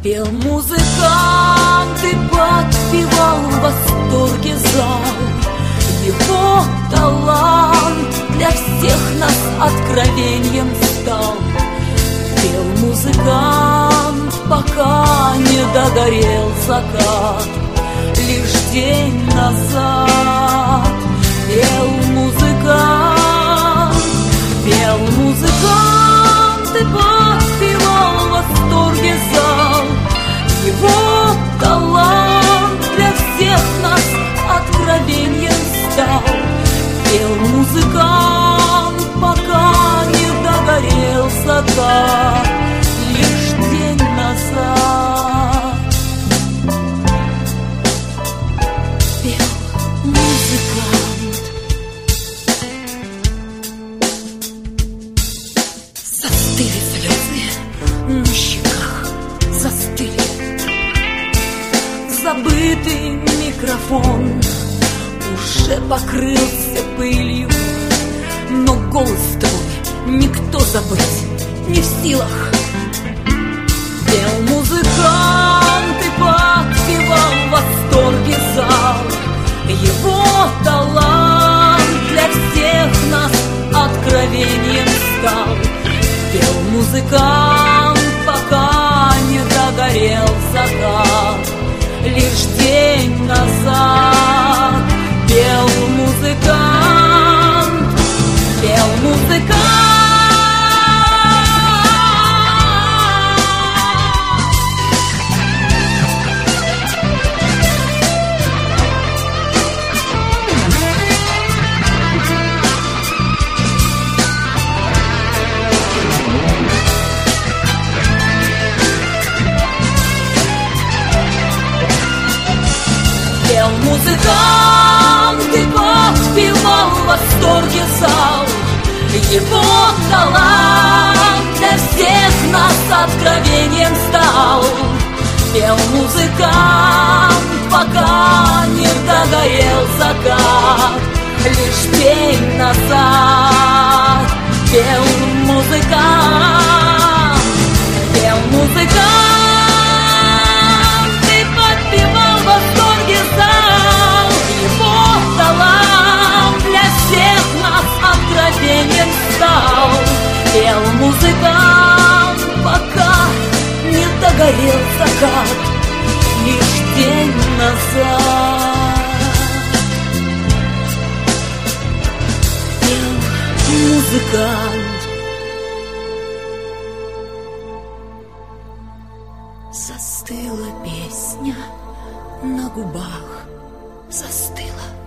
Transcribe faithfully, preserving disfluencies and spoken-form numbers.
Пел музыкант и подпевал в восторге зал. Его талант для всех нас откровением стал. Пел музыкант, пока не догорел закат. Лишь день назад пел музыкант, пел музыкант и подпевал в восторге зал. Его талант для всех нас откровением стал. Пел музыкант, пока не догорел закат. Лишь день назад пел музыкант. Застыли слезы на щеках, застыли. Забытый микрофон уже покрылся пылью, но голос твой никто забыть не в силах. Пел музыкант и подпевал в восторге зал. Его талант для всех нас откровением стал. Пел музыкант, пока не догорел закат. Лишь день назад пел музыкант, пел музыкант. Пел музыкант и подпевал в восторге зал. Его талант для всех нас откровением стал. Пел музыкант, пока не догорел закат. Лишь день назад пел музыкант, пел музыкант. Стал. Пел музыкант, пока не догорел закат. Лишь день назад пел музыкант. Застыла песня на губах, застыла.